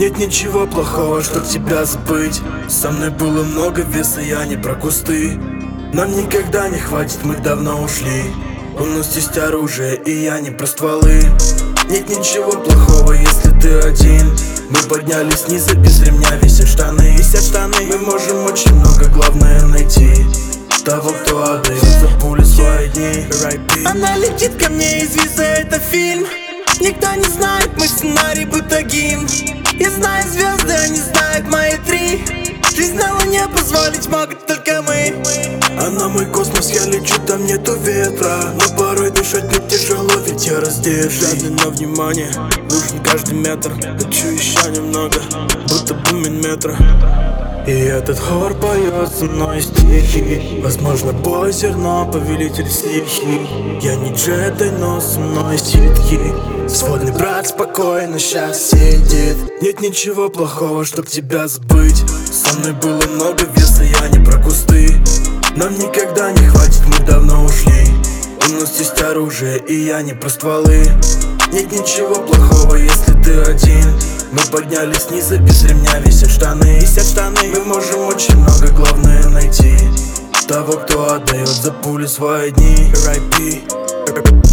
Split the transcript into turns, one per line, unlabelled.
Нет ничего плохого, чтоб тебя забыть. Со мной было много веса, я не про кусты. Нам никогда не хватит, мы давно ушли. У нас есть оружие, и я не про стволы. Нет ничего плохого, если ты один. Мы поднялись снизу, без ремня висят штаны. Мы можем очень много, главное найти того, кто отдает за пули свои дни.
Она летит ко мне из виза, это фильм. Никто не знает мой сценарий, будто гимн. Я знаю звезды, они знают мои три. Жизнь на луне позволить могут только мы.
Она мой космос, я лечу, там нету ветра. Но порой дышать мне тяжело, ведь я раздет. Жадный на внимание, нужен каждый метр. Лечу еще немного, будто бы минметра. И этот хор поет со мной стихи. Возможно, бой зерно, повелитель стихий. Я не джедай, но со мной ситхи. Сводный брат спокойно сейчас сидит. Нет ничего плохого, чтоб тебя забыть. Со мной было много веса, я не про кусты. Нам никогда не хватит, мы давно ушли. У нас есть оружие, и я не про стволы. Нет ничего плохого, если ты один. Мы поднялись снизу, без ремня висят штаны. Мы можем очень много, главное найти того, кто отдает за пули свои дни. R.I.P.